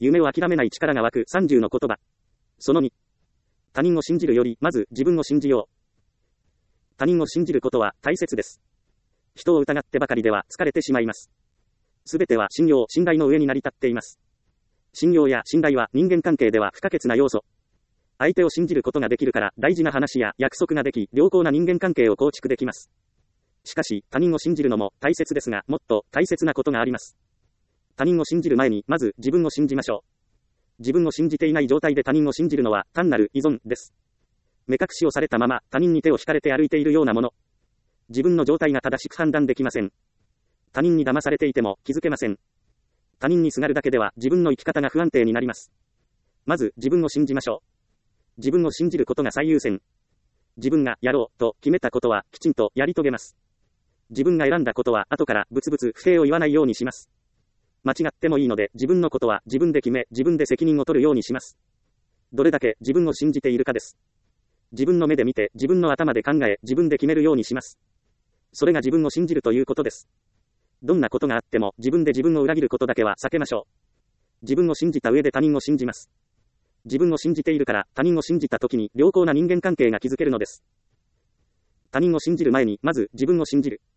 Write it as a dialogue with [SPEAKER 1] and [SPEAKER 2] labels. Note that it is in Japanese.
[SPEAKER 1] 夢を諦めない力が湧く30の言葉。その2。他人を信じるより、まず自分を信じよう。他人を信じることは大切です。人を疑ってばかりでは疲れてしまいます。すべては信用、信頼の上に成り立っています。信用や信頼は人間関係では不可欠な要素。相手を信じることができるから大事な話や約束ができ、良好な人間関係を構築できます。しかし、他人を信じるのも大切ですが、もっと大切なことがあります。他人を信じる前に、まず自分を信じましょう。自分を信じていない状態で他人を信じるのは単なる依存です。目隠しをされたまま他人に手を引かれて歩いているようなもの。自分の状態が正しく判断できません。他人に騙されていても気づけません。他人にすがるだけでは自分の生き方が不安定になります。まず自分を信じましょう。自分を信じることが最優先。自分がやろうと決めたことはきちんとやり遂げます。自分が選んだことは後からブツブツ不正を言わないようにします。間違ってもいいので自分のことは自分で決め、自分で責任を取るようにします。どれだけ自分を信じているかです。自分の目で見て、自分の頭で考え、自分で決めるようにします。それが自分を信じるということです。どんなことがあっても自分で自分を裏切ることだけは避けましょう。自分を信じた上で他人を信じます。自分を信じているから他人を信じたときに良好な人間関係が築けるのです。他人を信じる前にまず自分を信じる。